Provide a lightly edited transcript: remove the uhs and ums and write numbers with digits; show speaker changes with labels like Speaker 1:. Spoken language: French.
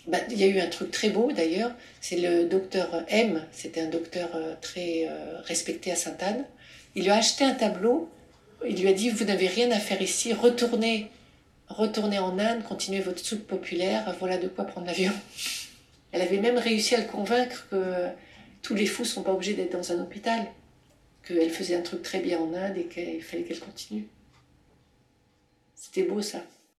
Speaker 1: Bah, il y a eu un truc très beau d'ailleurs, c'est le docteur M, c'était un docteur très respecté à Sainte-Anne. Il lui a acheté un tableau, il lui a dit vous n'avez rien à faire ici, retournez en Inde, continuez votre soupe populaire, voilà de quoi prendre l'avion. Elle avait même réussi à le convaincre que tous les fous ne sont pas obligés d'être dans un hôpital, qu'elle faisait un truc très bien en Inde et qu'il fallait qu'elle continue. C'était beau ça.